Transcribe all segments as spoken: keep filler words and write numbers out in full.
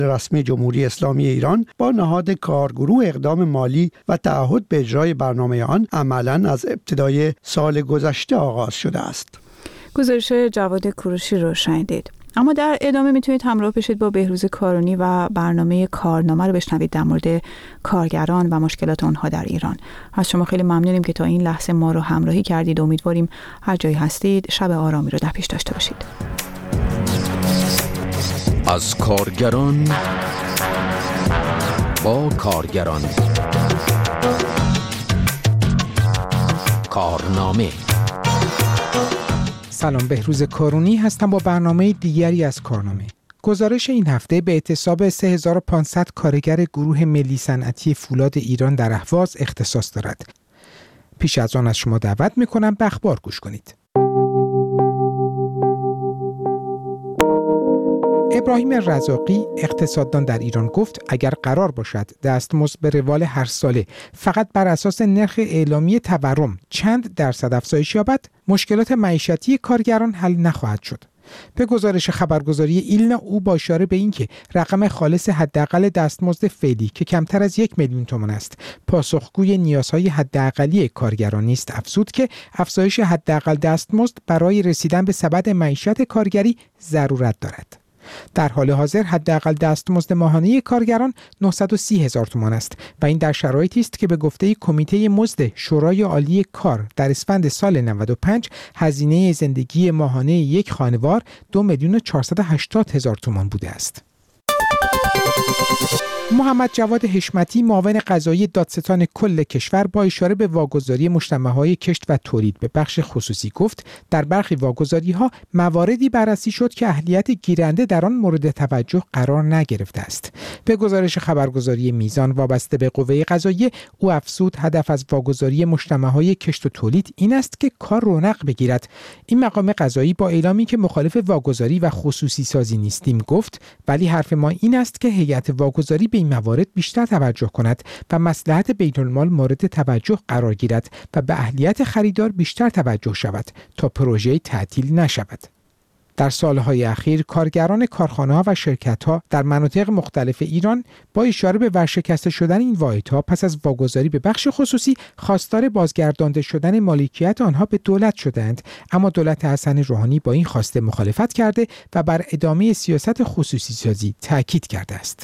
رسمی جمهوری اسلامی ایران با نهاد کارگروه اقدام مالی و تعهد به اجرای برنامه آن عملاً از ابتدای سال گذشته آغاز شده است. گزارش جواد کوروشی رو شنیدید. اما در ادامه میتونید همراه بشید با بهروز کارونی و برنامه کارنامه رو بشنوید در مورد کارگران و مشکلات آنها در ایران. از شما خیلی ممنونیم که تا این لحظه ما رو همراهی کردید. امیدواریم هر جایی هستید شب آرامی رو در پیش داشته باشید. از کارگران با کارگران، کارنامه. سلام، بهروز کارونی هستم با برنامه دیگری از کارنامه. گزارش این هفته به اعتصاب سه هزار و پانصد کارگر گروه ملی صنعتی فولاد ایران در اهواز اختصاص دارد. پیش از آن از شما دعوت می‌کنم به اخبار گوش کنید. ابراهیم رزاقی اقتصاددان در ایران گفت اگر قرار باشد دستمزد به روال هر ساله فقط بر اساس نرخ اعلامی تورم چند درصد افزایش یابد، مشکلات معیشتی کارگران حل نخواهد شد. به گزارش خبرگزاری ایلنا او با اشاره به اینکه رقم خالص حداقل دستمزد فعلی که کمتر از یک میلیون تومان است پاسخگوی نیازهای حداقلی کارگران است، افزود که افزایش حداقل دستمزد برای رسیدن به سبد معیشت کارگری ضرورت دارد. در حال حاضر حداقل دستمزد ماهانه کارگران نهصد و سی هزار تومان است و این در شرایطی است که به گفته کمیته مزد شورای عالی کار در اسفند سال نود و پنج هزینه زندگی ماهانه یک خانوار دو میلیون و چهارصد و هشتاد هزار تومان بوده است. محمد جواد حشمتی معاون قضایی دادستان کل کشور با اشاره به واگذاری مجتمع‌های کشت و تولید به بخش خصوصی گفت در برخی واگذاری‌ها مواردی بررسی شد که اهلیت گیرنده در آن مورد توجه قرار نگرفته است. به گزارش خبرگزاری میزان وابسته به قوه قضاییه او افزود هدف از واگذاری مجتمع‌های کشت و تولید این است که کار رونق بگیرد. این مقام قضایی با اعلامی که مخالف واگذاری و خصوصی سازی نیستیم گفت ولی حرف ما این است که هیئت واگذاری به این موارد بیشتر توجه کند و مصلحت بیت المال مورد توجه قرار گیرد و به اهلیت خریدار بیشتر توجه شود تا پروژه تعطیل نشود. در سالهای اخیر کارگران کارخانه‌ها و شرکت‌ها در مناطق مختلف ایران با اشاره به ورشکسته شدن این واحدها پس از واگذاری به بخش خصوصی خواستار بازگردانده شدن مالکیت آنها به دولت شدند، اما دولت حسن روحانی با این خواسته مخالفت کرده و بر ادامه سیاست خصوصی سازی تاکید کرده است.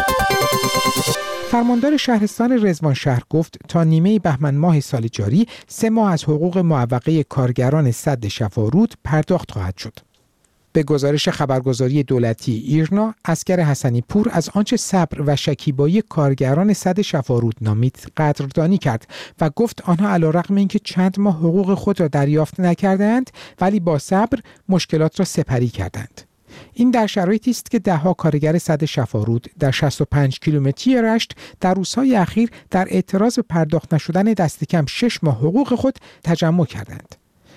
فرماندار شهرستان رضوان شهر گفت تا نیمه بهمن ماه سال جاری سه ماه از حقوق معوقه کارگران سد شفارود پرداخت خواهد شد. به گزارش خبرگزاری دولتی ایرنا، اسکر حسنی پور از آنچه صبر و شکیبایی کارگران سد شفارود نامید قدردانی کرد و گفت آنها علیرغم اینکه چند ماه حقوق خود را دریافت نکردند ولی با صبر مشکلات را سپری کردند. این در شرایطی است که ده‌ها کارگر سد شفارود در شصت و پنج کیلومتری رشت در روزهای اخیر در اعتراض به پرداخت نشدن دست کم شش ماه حقوق خود تجمع کردند.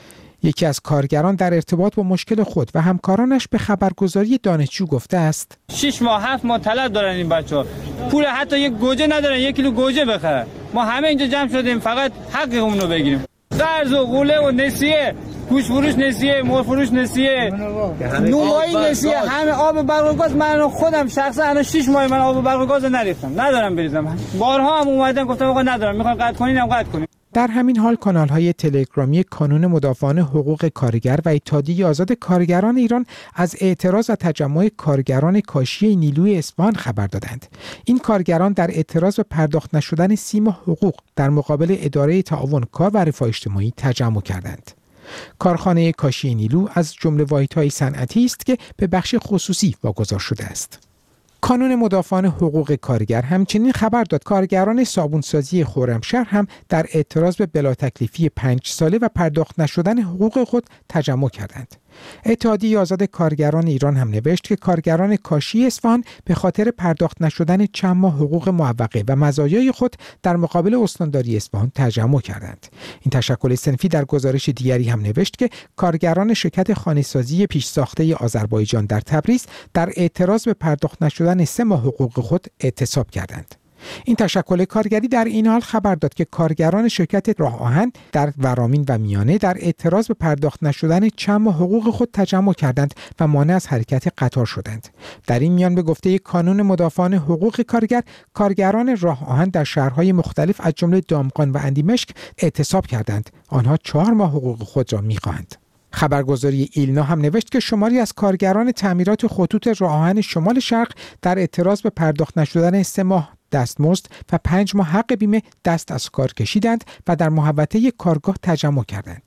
یکی از کارگران در ارتباط با مشکل خود و همکارانش به خبرگزاری دانشجو گفته است شش ماه هفت ماه طلب دارن این بچه‌ها، پول حتی یک گوجه ندارن یک کیلو گوجه بخرن. ما همه اینجا جمع شدیم فقط حقمون رو بگیریم. قرض و قوله و نسیه، گوش فروش نسیه، مول فروش نسیه، نونوایی نسیه، همه آب برق و گاز. من خودم شخصا الان شش ماه من آب برق و گاز نریختم، ندارم بریزم. بارها هم اومدن گفتم آقا ندارم، میخوام قطع کنین هم قطع کنین. در همین حال کانال‌های تلگرامی کانون مدافعان حقوق کارگر و اتحادیه آزاد کارگران ایران از اعتراض و تجمع کارگران کاشی نیلوی اصفهان خبر دادند. این کارگران در اعتراض به پرداخت نشدن سی ماه حقوق در مقابل اداره تعاون کار و رفاه اجتماعی تجمع کردند. کارخانه کاشی نیلو از جمله واحدهای صنعتی است که به بخش خصوصی واگذار شده است. کانون مدافعان حقوق کارگر همچنین خبر داد کارگران صابونسازی خرمشهر هم در اعتراض به بلا تکلیفی پنج ساله و پرداخت نشدن حقوق خود تجمع کردند. اتحادیه آزاد کارگران ایران هم نوشت که کارگران کاشی اصفهان به خاطر پرداخت نشدن چند ماه حقوق معوقه و مزایای خود در مقابل استانداری اصفهان تجمع کردند. این تشکل صنفی در گزارش دیگری هم نوشت که کارگران شرکت خانه‌سازی پیش ساخته آذربایجان در تبریز در اعتراض به پرداخت نشدن سه ماه حقوق خود اعتصاب کردند. این تشکل کارگری در این حال خبر داد که کارگران شرکت راه آهن در ورامین و میانه در اعتراض به پرداخت نشدن چند ماه حقوق خود تجمع کردند و مانع از حرکت قطار شدند. در این میان به گفته کانون مدافعان حقوق کارگر، کارگران راه آهن در شهرهای مختلف از جمله دامغان و اندیمشک اعتصاب کردند. آنها چهار ماه حقوق خود را می‌خواهند. خبرگزاری ایلنا هم نوشت که شماری از کارگران تعمیرات خطوط راه آهن شمال شرق در اعتراض به پرداخت نشدن سه ماه دستمزد و پنج ماه حق بیمه دست از کار کشیدند و در محوطه کارگاه تجمع کردند.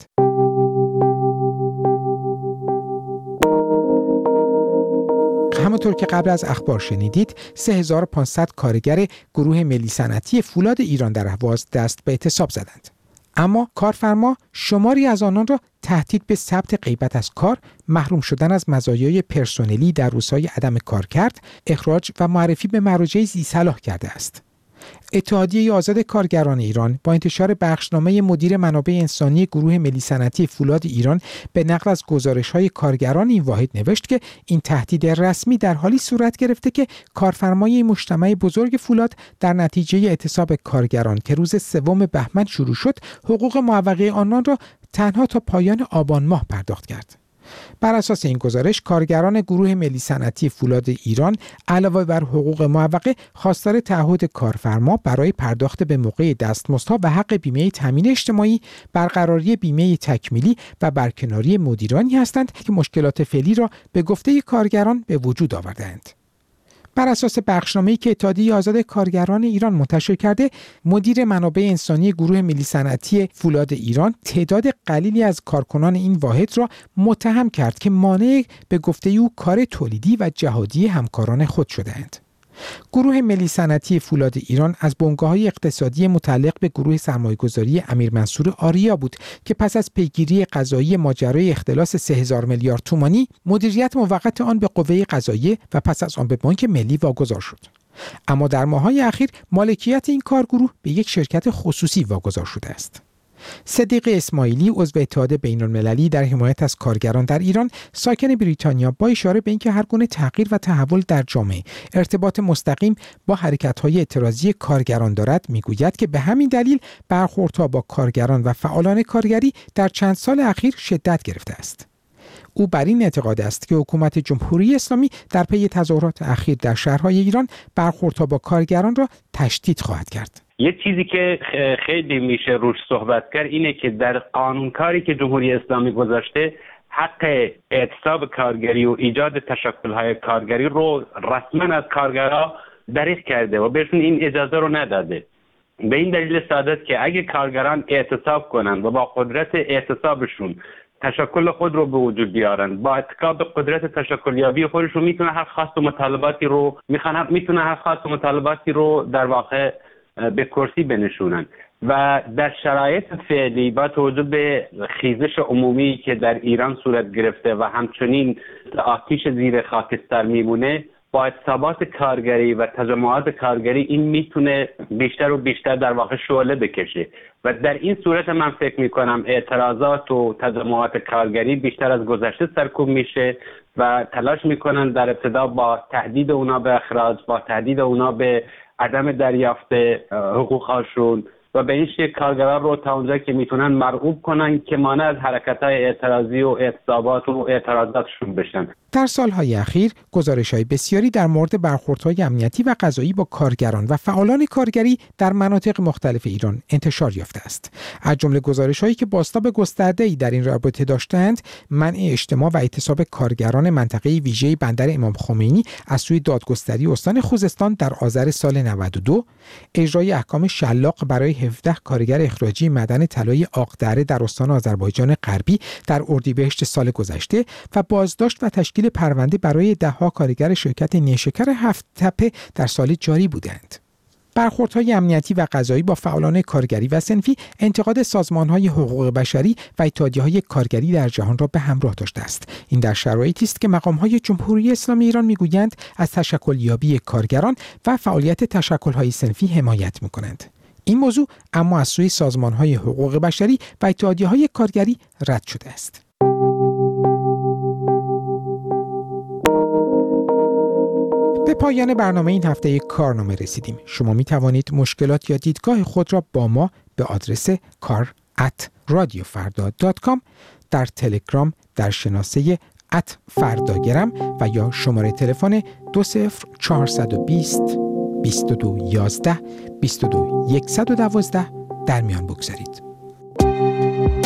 همونطور که قبل از اخبار شنیدید، سه هزار و پانصد کارگر گروه ملی صنعتی فولاد ایران در اهواز دست به اعتصاب زدند. اما کارفرما شماری از آنان را تهدید به ثبت غیبت از کار، محروم شدن از مزایای پرسنلی در روزهای عدم کارکرد، اخراج و معرفی به مراجع ذی‌صلاح کرده است. اتحادیه آزاد کارگران ایران با انتشار بخشنامه مدیر منابع انسانی گروه ملی صنعتی فولاد ایران به نقل از گزارش‌های کارگران این واحد نوشت که این تهدید رسمی در حالی صورت گرفته که کارفرمای مجتمع بزرگ فولاد در نتیجه اعتصاب کارگران که روز سوم بهمن شروع شد، حقوق معوقه آنان را تنها تا پایان آبان ماه پرداخت کرد. بر اساس این گزارش، کارگران گروه ملی صنعتی فولاد ایران علاوه بر حقوق معوقه خواستار تعهد کارفرما برای پرداخت به موقع دستمزدها و حق بیمه تامین اجتماعی، برقراری بیمه تکمیلی و برکناری مدیرانی هستند که مشکلات فعلی را به گفته کارگران به وجود آوردند. بر اساس بخشنامه‌ای که اتحادیه آزاد کارگران ایران منتشر کرده، مدیر منابع انسانی گروه ملی صنعتی فولاد ایران تعداد قلیلی از کارکنان این واحد را متهم کرد که مانع به گفته او کار تولیدی و جهادی همکاران خود شده‌اند. گروه ملی صنعتی فولاد ایران از بنگاه‌های اقتصادی متعلق به گروه سرمایه‌گذاری امیر منصور آریا بود که پس از پیگیری قضایی ماجرای اختلاس سه هزار میلیارد تومانی، مدیریت موقت آن به قوه قضاییه و پس از آن به بانک ملی واگذار شد. اما در ماه‌های اخیر مالکیت این کارگروه به یک شرکت خصوصی واگذار شده است. صدیق اسماعیلی، عضو اتحاد بین‌المللی در حمایت از کارگران در ایران، ساکن بریتانیا، با اشاره به اینکه هر گونه تغییر و تحول در جامعه ارتباط مستقیم با حرکت‌های اعتراضی کارگران دارد، میگوید که به همین دلیل برخوردها با کارگران و فعالان کارگری در چند سال اخیر شدت گرفته است. او بر این اعتقاد است که حکومت جمهوری اسلامی در پی تظاهرات اخیر در شهرهای ایران برخوردها با کارگران را تشدید خواهد کرد. یه چیزی که خیلی میشه روش صحبت کرد اینه که در قانونکاری که جمهوری اسلامی گذاشته، حق اعتصاب کارگری و ایجاد تشکل‌های کارگری رو رسما از کارگرها دریغ کرده و بهشون این اجازه رو نداده. به این دلیل ساده که اگه کارگران اعتصاب کنن و با قدرت اعتصابشون تشکل خود رو به وجود بیارن، با اتکا به قدرت تشکلیابی خودشون میتونه هر خواست و مطالباتی رو میخوان میتونه هر خواست و مطالباتی رو در واقع به کرسی بنشونن. و در شرایط فعلی با توجه به خیزش عمومی که در ایران صورت گرفته و همچنین آتش زیر خاکستر میمونه، با اعتصابات کارگری و تجمعات کارگری این میتونه بیشتر و بیشتر در واقع شعله بکشه و در این صورت من فکر میکنم اعتراضات و تجمعات کارگری بیشتر از گذشته سرکوب میشه و تلاش میکنن در ابتدا با تهدید اونا به اخراج، با تهدید اونا به عدم دریافت حقوقشون و به این شکل کارگران رو تا اونجا که میتونن مرغوب کنن که مانع از حرکت‌های اعتراضی و اعتصابات و اعتراضاتشون بشن. در سالهای اخیر گزارش‌های بسیاری در مورد برخوردهای امنیتی و قضایی با کارگران و فعالان کارگری در مناطق مختلف ایران انتشار یافته است. از جمله گزارش‌هایی که بازتاب گسترده‌ای در این رابطه داشتند، منع اجتماع و اعتصاب کارگران منطقه ویژه بندر امام خمینی از سوی دادگستری استان خوزستان در آذر سال نود و دو، اجرای احکام شلاق برای هفده کارگر اخراجی معدن طلای آقدره در استان آذربایجان غربی در اردیبهشت سال گذشته و بازداشت و تشکیل پرونده برای ده‌ها کارگر شرکت نیشکر هفت تپه در سال جاری بودند. برخوردهای امنیتی و قضایی با فعالان کارگری و صنفی انتقاد سازمان‌های حقوق بشری و اتحادیه‌های کارگری در جهان را به همراه داشته است. این در شرایطی است که مقام‌های جمهوری اسلامی ایران می‌گویند از تشکلیابی کارگران و فعالیت تشکل‌های صنفی حمایت می‌کنند. این موضوع اما از سوی سازمان‌های حقوق بشری و اتحادیه‌های کارگری رد شده است. به پایان برنامه این هفته کارنامه رسیدیم. شما می توانید مشکلات یا دیدگاه خود را با ما به آدرس کار ات رادیو فردا دات کام، در تلگرام در شناسه ات فرداگرم و یا شماره تلفن دو صفر چهارصد و بیست بیست و دو یازده بیست و دو صفر یک یک دو در میان بگذارید.